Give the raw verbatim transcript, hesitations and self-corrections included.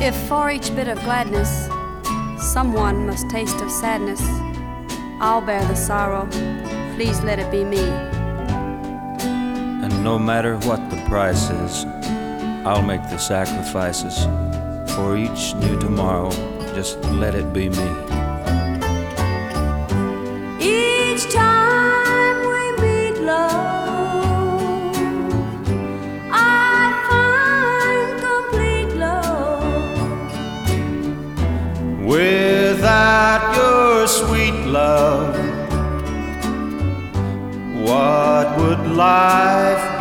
If for each bit of gladness someone must taste of sadness, I'll bear the sorrow, please let it be me. And no matter what the price is, I'll make the sacrifices. For each new tomorrow, just let it be me. Each time we meet, love, I find complete love. Without your sweet love, what would life